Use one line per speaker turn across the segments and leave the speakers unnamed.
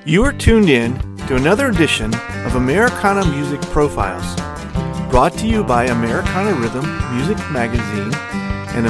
You are tuned in to another edition of Americana Music Profiles, brought to you by Americana Rhythm Music Magazine and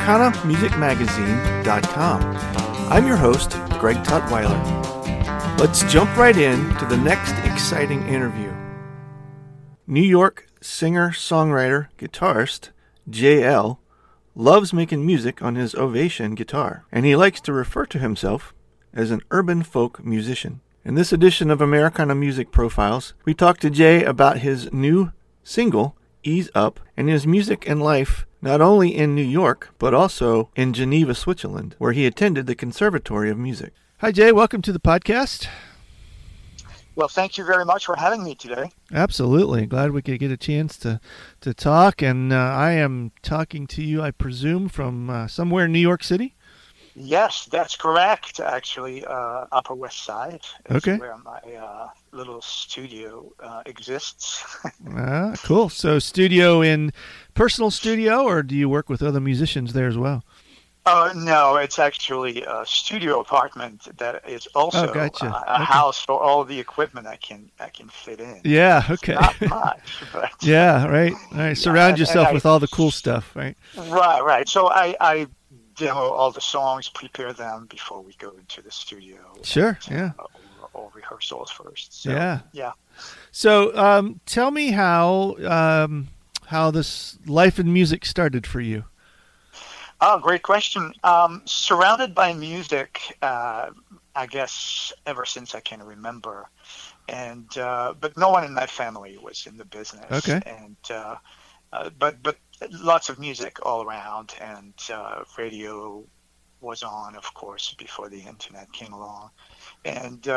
AmericanaMusicMagazine.com. I'm your host, Greg Tutwiler. Let's jump right in to the next exciting interview. New York singer-songwriter, guitarist, J.L., loves making music on his Ovation guitar, and he likes to refer to himself as an urban folk musician. In this edition of Americana Music Profiles, we talk to Jay about his new single, Ease Up, and his music and life not only in New York, but also in Geneva, Switzerland, where he attended the Conservatory of Music. Hi, Jay. Welcome to the podcast.
Well, thank you very much for having me today.
Absolutely. Glad we could get a chance to talk. And I am talking to you, I presume, from somewhere in New York City?
Yes, that's correct. Actually, Upper West Side is where my little studio exists.
Cool. So personal studio, or do you work with other musicians there as well?
No, it's actually a studio apartment that is also a house for all the equipment I can fit in.
Yeah, okay.
It's not much, but
yeah, right. All right. Surround yourself with all the cool stuff, right?
Right. So I demo all the songs, prepare them before we go into the studio.
Sure, yeah.
Or rehearsals first. So, yeah.
So tell me how this life in music started for you.
Oh, great question. Surrounded by music, I guess ever since I can remember, and but no one in my family was in the business.
Okay.
And but lots of music all around, and radio was on, of course, before the internet came along, and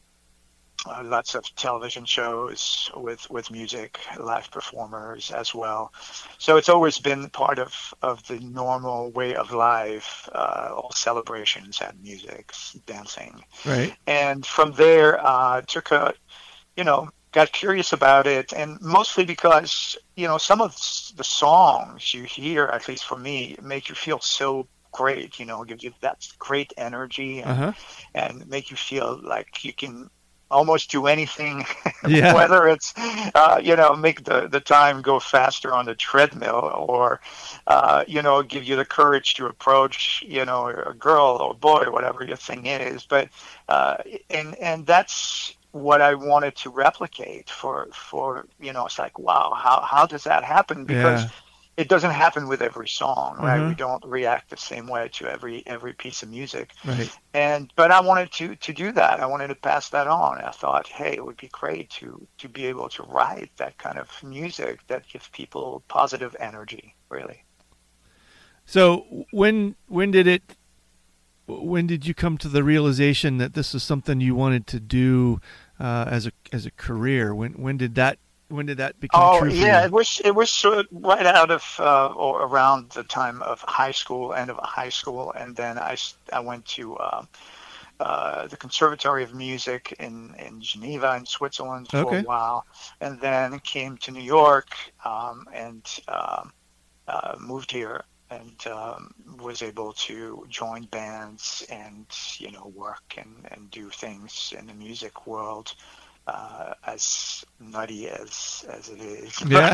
lots of television shows with music, live performers as well. So it's always been part of the normal way of life. All celebrations had music, dancing.
Right.
And from there, got curious about it, and mostly because, some of the songs you hear, at least for me, make you feel so great, give you that great energy and make you feel like you can almost do anything, whether it's, make the time go faster on the treadmill or, give you the courage to approach, a girl or boy, whatever your thing is. But, and that's what I wanted to replicate for, it's like, wow, how does that happen? Because it doesn't happen with every song, right? We don't react the same way to every piece of music.
Right.
But I wanted to do that. I wanted to pass that on. I thought, hey, it would be great to be able to write that kind of music that gives people positive energy, really. So
when did you come to the realization that this is something you wanted to do as a career? When did that become true for you?
It was sort of right out of or around the time of high school, end of high school, and then I went to the Conservatory of Music in Geneva in Switzerland for a while, and then came to New York and moved here. And was able to join bands and work and do things in the music world, as nutty as it is.
Yeah.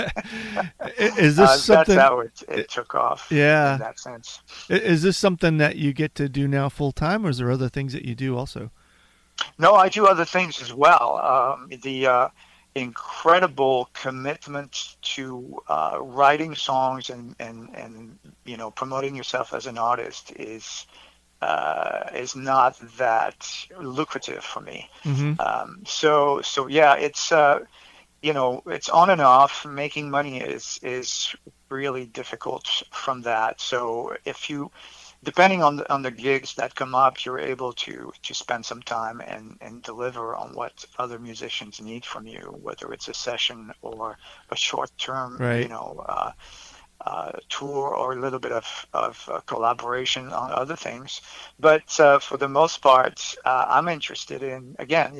Is this something?
That's how it took off.
Yeah.
In that sense.
Is this something that you get to do now full time, or is there other things that you do also?
No, I do other things as well. The incredible commitment to writing songs and promoting yourself as an artist is not that lucrative for me. So yeah, it's it's on and off. Making money is really difficult from that. So depending on the gigs that come up, you're able to spend some time and deliver on what other musicians need from you, whether it's a session or a short-term, tour or a little bit of collaboration on other things. But for the most part, I'm interested in, again,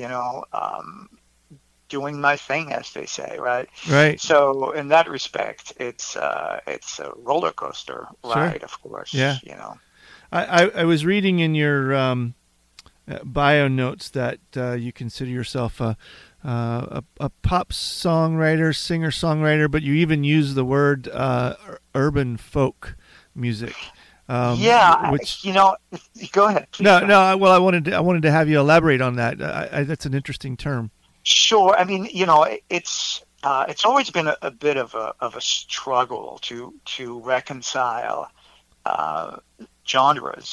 doing my thing, as they say, right?
Right.
So in that respect, it's a roller coaster ride, of course.
Yeah. I was reading in your bio notes that you consider yourself a pop songwriter, singer-songwriter, but you even use the word urban folk music.
Which, go ahead. Please.
No. Well, I wanted to have you elaborate on that. That's an interesting term.
Sure. I mean, it's always been a bit of a struggle to reconcile genres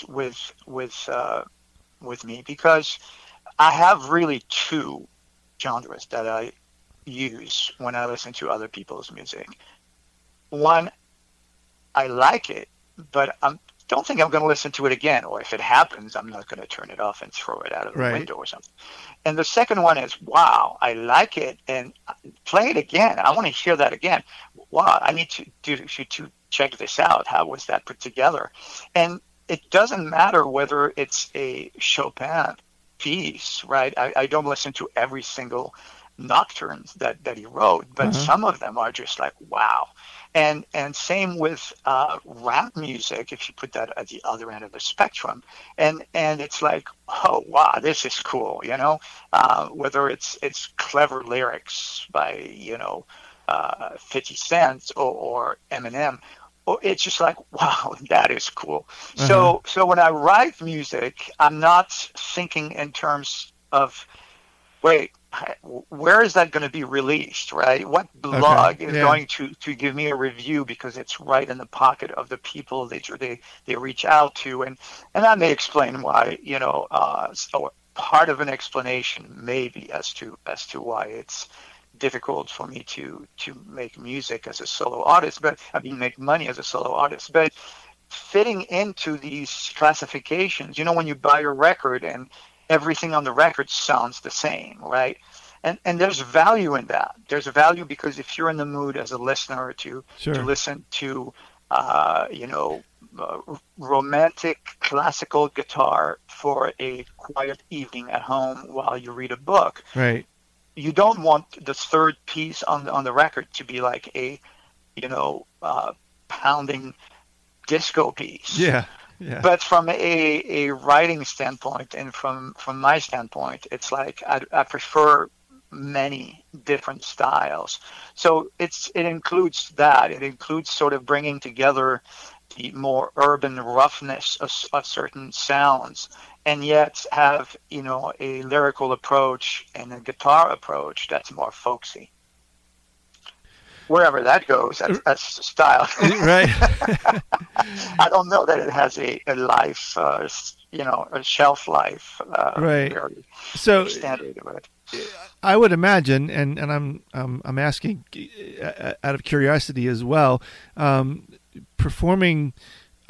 with me, because I have really two genres that I use when I listen to other people's music. One, I like it, but I don't think I'm going to listen to it again, or if it happens, I'm not going to turn it off and throw it out of the window or something. And the second one is, wow, I like it, and play it again. I want to hear that again. Wow, I need to check this out. How was that put together? And it doesn't matter whether it's a Chopin piece, right? I don't listen to every single nocturne that he wrote, but some of them are just like, wow. And same with rap music, if you put that at the other end of the spectrum. And it's like, oh, wow, this is cool, whether it's clever lyrics by, 50 Cent or Eminem. It's just like, wow, that is cool. So when I write music, I'm not thinking in terms of, wait, where is that going to be released, right? What blog is going to give me a review because it's right in the pocket of the people they reach out to, and that may explain why, so part of an explanation maybe as to why it's difficult for me to make music as a solo artist, but make money as a solo artist. But fitting into these classifications, when you buy a record and everything on the record sounds the same, right? And there's value in that. There's a value because if you're in the mood as a listener to listen to romantic classical guitar for a quiet evening at home while you read a book,
right?
You don't want the third piece on the record to be like a, pounding disco piece.
Yeah.
But from a writing standpoint and from my standpoint, it's like I prefer many different styles. So it includes that. It includes sort of bringing together the more urban roughness of certain sounds, and yet have, a lyrical approach and a guitar approach that's more folksy. Wherever that goes, that's the style.
Right.
I don't know that it has a life, a shelf life.
Right.
Very
so
standard of it.
I would imagine, and I'm asking out of curiosity as well, performing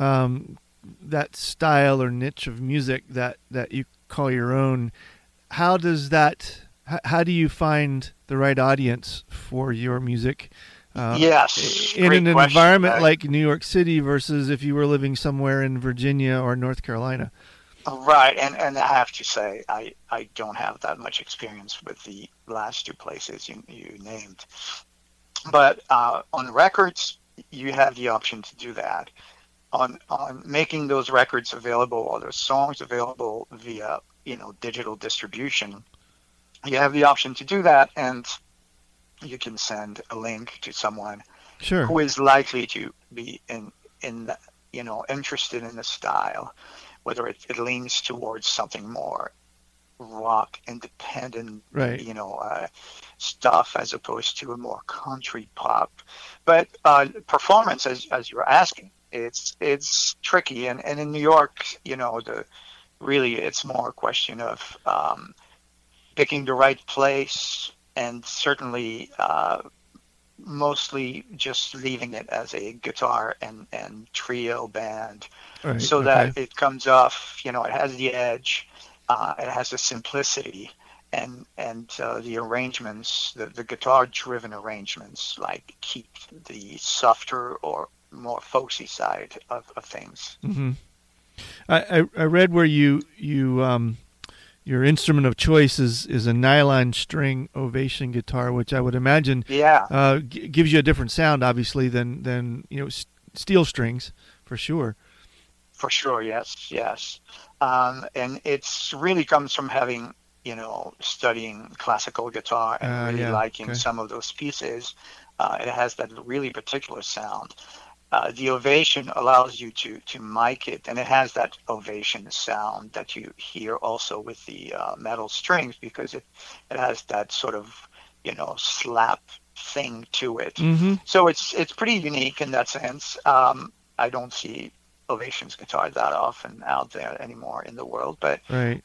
that style or niche of music that you call your own. How do you find the right audience for your music?
Yes,
in an
question.
environment like New York City versus if you were living somewhere in Virginia or North Carolina.
Right, and I have to say, I don't have that much experience with the last two places you named. But on records, you have the option to do that. On making those records available or those songs available via digital distribution, you have the option to do that, and you can send a link to someone who is likely to be interested in the style, whether it leans towards something more rock independent, stuff as opposed to a more country pop. But performance, as you're asking, it's tricky, and in New York, it's more a question of picking the right place, and certainly mostly just leaving it as a guitar and trio band, that it comes off, it has the edge, it has the simplicity, and the arrangements, the guitar-driven arrangements, like keep the softer or more folksy side of things.
Mm-hmm. I read where you your instrument of choice is a nylon string Ovation guitar, which I would imagine gives you a different sound, obviously, than steel strings, for sure.
For sure, yes, yes. And it's really comes from having, studying classical guitar and really
Yeah.
liking
Okay.
some of those pieces. It has that really particular sound. The ovation allows you to mic it, and it has that ovation sound that you hear also with the metal strings because it has that sort of slap thing to it.
Mm-hmm.
So it's pretty unique in that sense. I don't see Ovation's guitar that often out there anymore in the world, but
Right.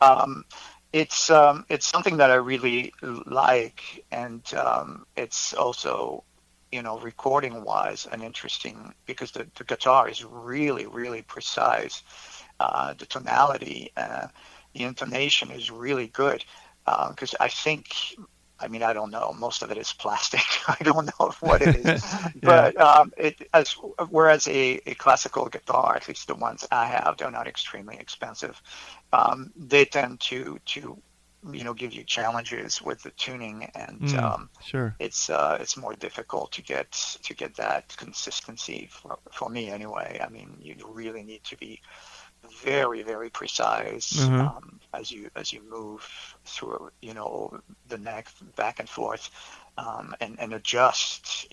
it's something that I really like, and it's also recording wise and interesting because the guitar is really, really precise. The tonality, the intonation is really good. Because I mean, I don't know. Most of it is plastic. I don't know what it is,
Yeah.
but whereas a classical guitar, at least the ones I have, they're not extremely expensive. They tend to give you challenges with the tuning, and
Sure.
it's more difficult to get that consistency for me anyway. I mean, you really need to be very, very precise
Uh-huh.
as you move through the neck back and forth, and adjust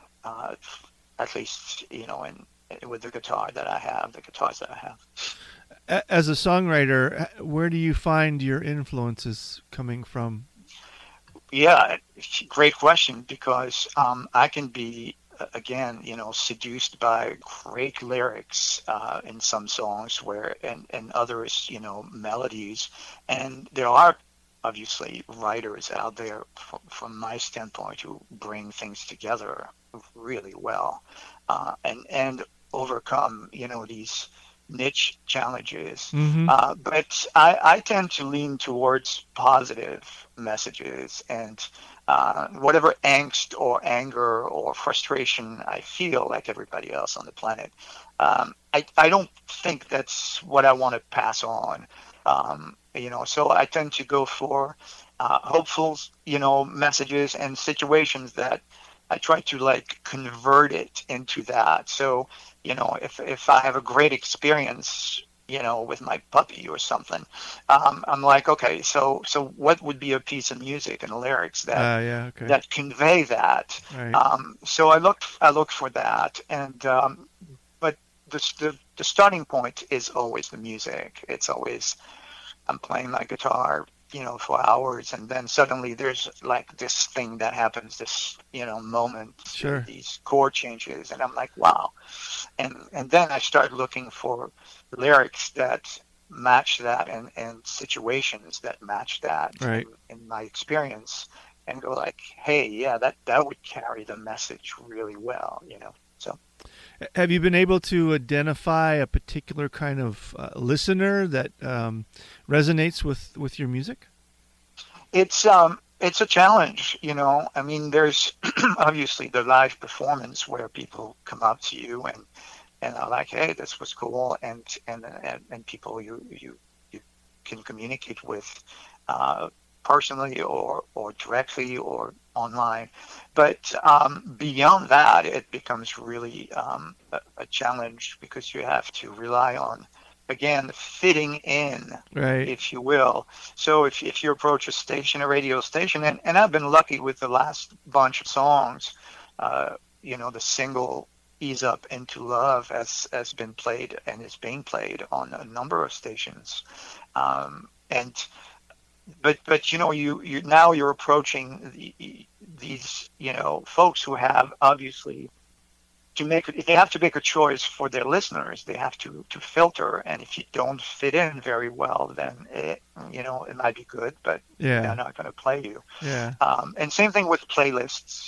at least in with the guitars that I have.
As a songwriter, where do you find your influences coming from?
Yeah, great question, because I can be again, seduced by great lyrics in some songs and others, melodies, and there are obviously writers out there from my standpoint who bring things together really well, and overcome, these niche challenges.
Mm-hmm.
But I tend to lean towards positive messages, and whatever angst or anger or frustration I feel, like everybody else on the planet, I don't think that's what I want to pass on. So I tend to go for hopeful, messages and situations that I try to like convert it into that. So, if I have a great experience, with my puppy or something, I'm like, okay, so what would be a piece of music and lyrics
Yeah. Okay.
that convey that?
Right.
So I look for that, and but the starting point is always the music. It's always I'm playing my guitar, for hours, and then suddenly there's like this thing that happens, this, moment,
Sure.
these chord changes, and I'm like, wow. And then I start looking for lyrics that match that, and situations that match that
Right.
in my experience, and go like, hey, yeah, that would carry the message really well, So
Have you been able to identify a particular kind of listener that resonates with your music?
it's a challenge, I mean, there's obviously the live performance where people come up to you and are like, hey, this was cool, and people you can communicate with personally or directly or online. But beyond that, it becomes really a challenge, because you have to rely on, again, fitting in,
Right.
if you will. So if you approach a radio station, and I've been lucky with the last bunch of songs, the single Ease Up Into Love has been played and is being played on a number of stations. And but you now you're approaching these folks who have obviously they have to make a choice for their listeners. They have to filter, and if you don't fit in very well, then it might be good, but they're
Yeah.
not going to play you.
Yeah.
And same thing with playlists.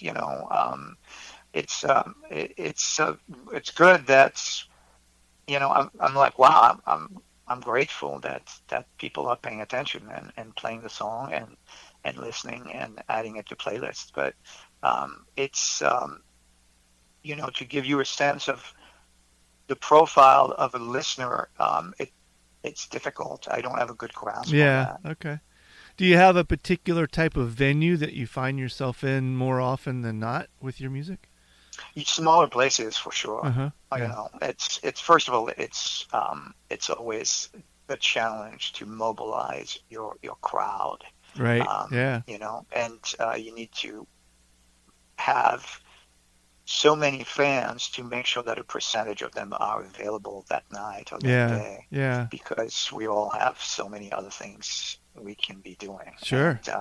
It's good that I'm like, wow, I'm grateful that people are paying attention and playing the song and listening and adding it to playlists. But it's to give you a sense of the profile of a listener, it's difficult. I don't have a good grasp on
Yeah.
that.
Okay. Do you have a particular type of venue that you find yourself in more often than not with your music?
Smaller places for sure. You
Yeah.
know, it's first of all, it's always a challenge to mobilize your crowd.
Right. Yeah.
You know, and you need to have so many fans to make sure that a percentage of them are available that night or that
Yeah.
day,
Yeah.
because we all have so many other things we can be doing.
Sure.
And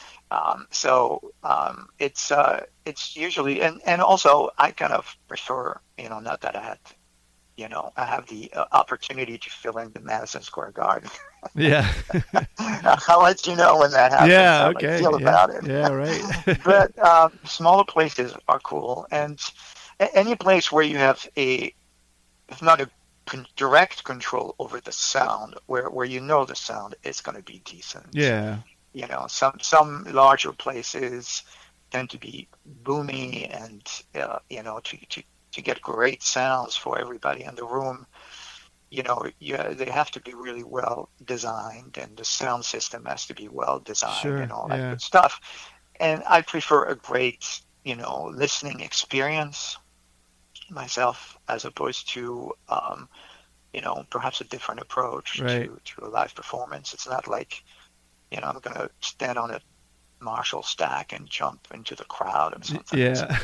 it's usually, and also I kind of prefer, you know, not that I had, you know, I have the opportunity to fill in the Madison Square Garden.
Yeah.
I'll let you know when that happens,
Yeah.
how I
Okay.
feel
Yeah.
about it.
Yeah. Right.
But smaller places are cool, and any place where you have if not a direct control over the sound, where you know the sound is going to be decent.
Yeah.
You know, some larger places tend to be boomy, and you know, to get great sounds for everybody in the room, you know, they have to be really well designed, and the sound system has to be well designed and
Sure.
all that
Yeah.
good stuff. And I prefer a great, you know, listening experience myself, as opposed to, you know, perhaps a different approach
Right.
to a live performance. It's not like, you know, I'm going to stand on a Marshall stack and jump into the crowd or something.
Yeah.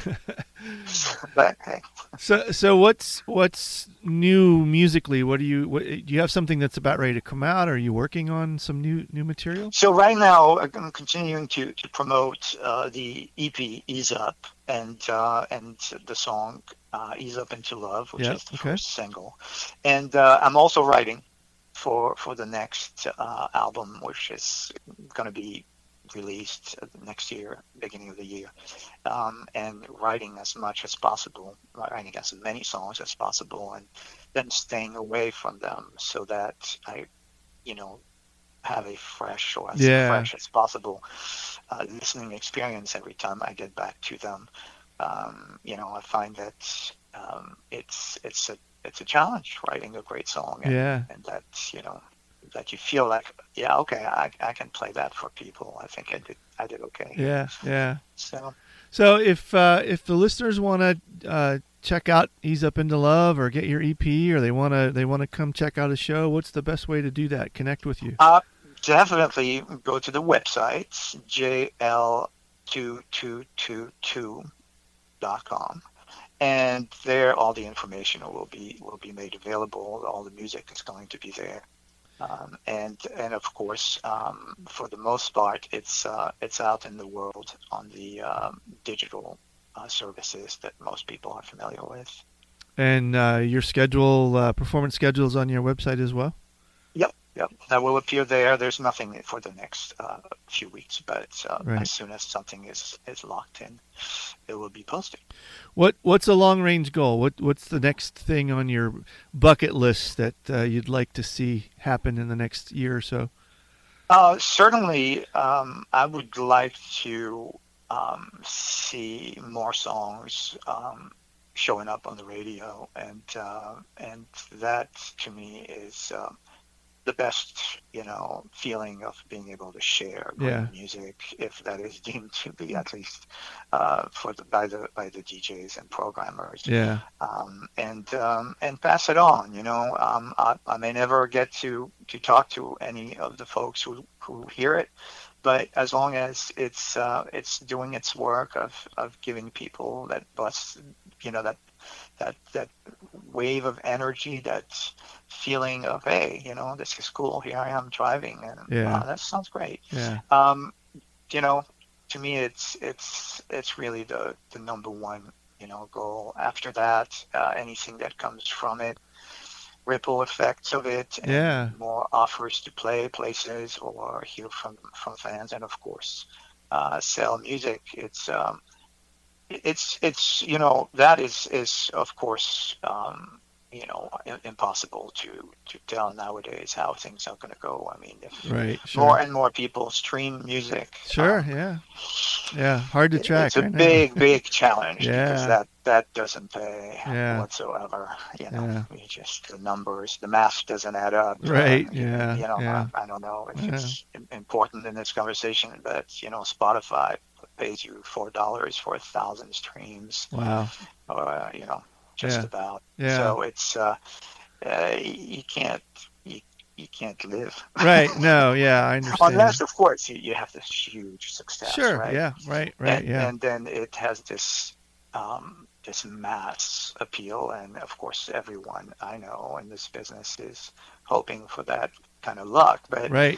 But hey.
So what's new musically? What do you have something that's about ready to come out? Are you working on some new material?
So right now I'm continuing to promote the EP Ease Up, and the song Ease Up Into Love, which is the first single. And I'm also writing for the next album, which is going to be released next year, beginning of the year, and writing as much as possible, writing as many songs as possible, and then staying away from them so that I, you know, have a fresh, or as fresh as possible, listening experience every time I get back to them. You know, I find that it's a challenge writing a great song, and that, you know, that you feel like, yeah, okay, I can play that for people. I think I did okay.
Yeah.
So
if the listeners want to check out Ease Up Into Love, or get your EP, or they want to come check out a show, what's the best way to do that? Connect with you?
Definitely go to the website, jl2222.com. And there, all the information will be made available. All the music is going to be there. And of course, for the most part, it's out in the world on the digital services that most people are familiar with.
And your schedule, performance schedules on your website as well?
Yep, that will appear there. There's nothing for the next few weeks, but as soon as something is locked in, it will be posted.
What's a long range goal? What's the next thing on your bucket list that you'd like to see happen in the next year or so?
Certainly, I would like to see more songs showing up on the radio, and that to me is the best, you know, feeling of being able to share great music, if that is deemed to be, at least by the DJs and programmers. And pass it on. You know, I may never get to talk to any of the folks who hear it, but as long as it's doing its work of giving people that buzz, you know, that wave of energy, that feeling of, hey, you know, this is cool. Here I am driving, and wow, that sounds great. You know, to me, it's really the number one, you know, goal. After that, anything that comes from it, ripple effects of it, and more offers to play places or hear from fans, and of course, sell music. It's you know, that is of course, you know, impossible to tell nowadays how things are going to go. I mean, if more and more people stream music,
hard to track.
It's a big challenge, because that doesn't pay whatsoever. You know, the numbers, the math doesn't add up. You know, I don't know if it's important in this conversation, but you know, Spotify pays you $4 for 1,000 streams.
Wow.
Just about.
Yeah.
So it's you can't live.
Right. No. Yeah, I understand.
Unless, of course, you have this huge success.
Sure.
Right?
Yeah. Right.
And then it has this mass appeal, and of course, everyone I know in this business is hoping for that kind of luck. But
right.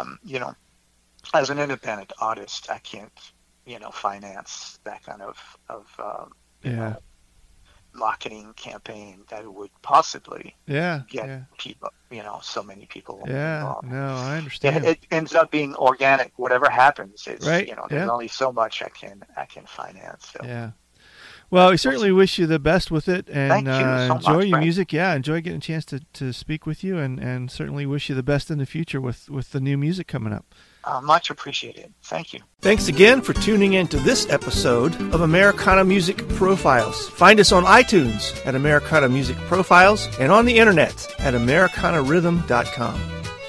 As an independent artist, I can't, finance that kind of marketing campaign that would possibly get people, so many people involved.
No, I understand.
It ends up being organic. Whatever happens, it's
right.
There's only so much I can finance. So.
Yeah. Well, we certainly wish you the best with it, and
Thank you so
enjoy
much,
your
Frank.
music. Yeah, enjoy getting a chance to speak with you, and certainly wish you the best in the future with the new music coming up.
Much appreciated. Thank you.
Thanks again for tuning in to this episode of Americana Music Profiles. Find us on iTunes at Americana Music Profiles and on the internet at AmericanaRhythm.com.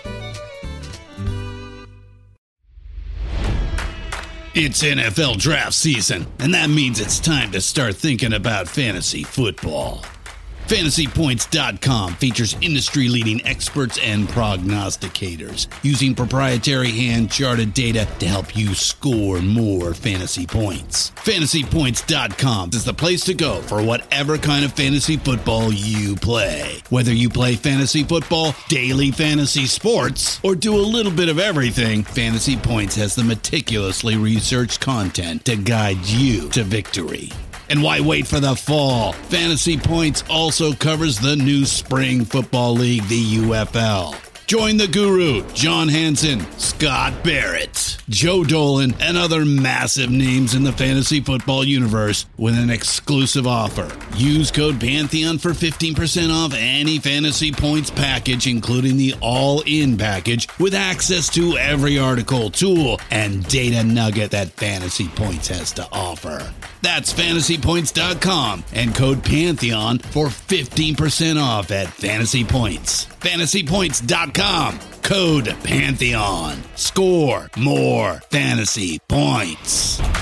It's NFL draft season, and that means it's time to start thinking about fantasy football. FantasyPoints.com features industry-leading experts and prognosticators using proprietary hand-charted data to help you score more fantasy points. FantasyPoints.com is the place to go for whatever kind of fantasy football you play. Whether you play fantasy football, daily fantasy sports, or do a little bit of everything, Fantasy Points has the meticulously researched content to guide you to victory. And why wait for the fall? Fantasy Points also covers the new spring football league, the UFL. Join the guru, John Hansen, Scott Barrett, Joe Dolan, and other massive names in the fantasy football universe with an exclusive offer. Use code Pantheon for 15% off any Fantasy Points package, including the all-in package, with access to every article, tool, and data nugget that Fantasy Points has to offer. That's FantasyPoints.com and code Pantheon for 15% off at Fantasy Points. FantasyPoints.com, code Pantheon. Score more fantasy points.